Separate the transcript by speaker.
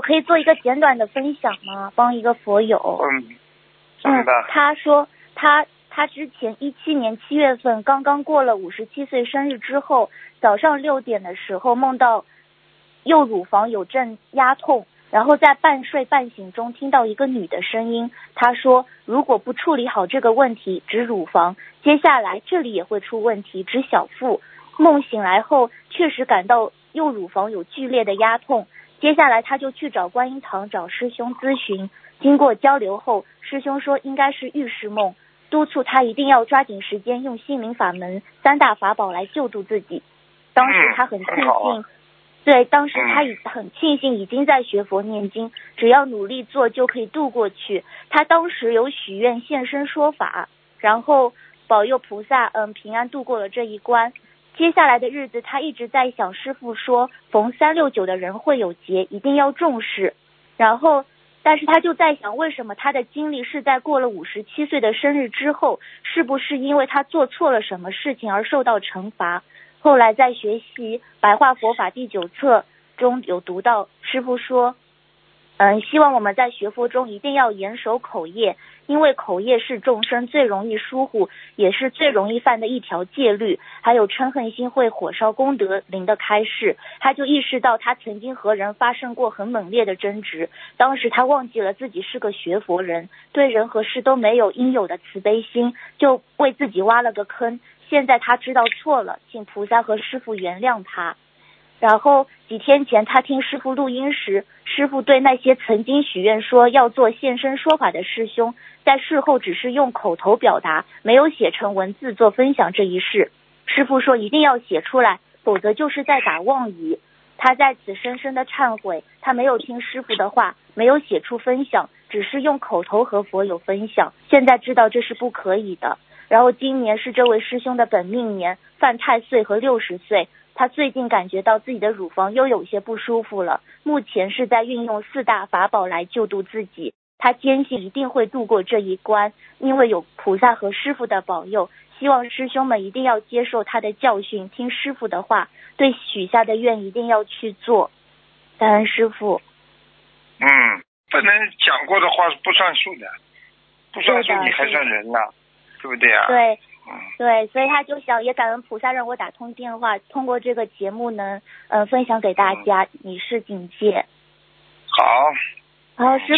Speaker 1: 可以做一个简短的分享吗？帮一个佛友。他说他之前17年7月份刚刚过了57岁生日之后，早上6点的时候梦到右乳房有阵压痛，然后在半睡半醒中听到一个女的声音，他说如果不处理好这个问题，指乳房，接下来这里也会出问题，指小腹。梦醒来后确实感到右乳房有剧烈的压痛，接下来他就去找观音堂找师兄咨询，经过交流后，师兄说应该是预示梦，督促他一定要抓紧时间用心灵法门3大法宝来救助自己。当时他很庆幸，对，当时他很庆幸已经在学佛念经，只要努力做就可以度过去。他当时有许愿现身说法，然后保佑菩萨平安度过了这一关。接下来的日子他一直在想，师父说逢369的人会有劫，一定要重视。然后但是他就在想，为什么他的经历是在过了57岁的生日之后，是不是因为他做错了什么事情而受到惩罚。后来在学习白话佛法第9册中有读到师父说希望我们在学佛中一定要严守口业，因为口业是众生最容易疏忽也是最容易犯的一条戒律。还有嗔恨心会火烧功德林的开示，他就意识到他曾经和人发生过很猛烈的争执，当时他忘记了自己是个学佛人，对人和事都没有应有的慈悲心，就为自己挖了个坑。现在他知道错了，请菩萨和师父原谅他。然后几天前他听师父录音时，师父对那些曾经许愿说要做现身说法的师兄，在事后只是用口头表达，没有写成文字做分享这一事。师父说一定要写出来，否则就是在打妄语。他在此深深的忏悔，他没有听师父的话，没有写出分享，只是用口头和佛友分享，现在知道这是不可以的。然后今年是这位师兄的本命年，犯太岁和60岁。他最近感觉到自己的乳房又有些不舒服了，目前是在运用4大法宝来救度自己。他坚信一定会度过这一关，因为有菩萨和师父的保佑。希望师兄们一定要接受他的教训，听师父的话，对许下的愿一定要去做。感恩师父。
Speaker 2: 不能讲过的话不算数的，不算数你还算人呢，对不对啊？
Speaker 1: 对对，所以他就想也感恩菩萨让我打通电话，通过这个节目能分享给大家，以示警戒。
Speaker 2: 好，
Speaker 1: 然后师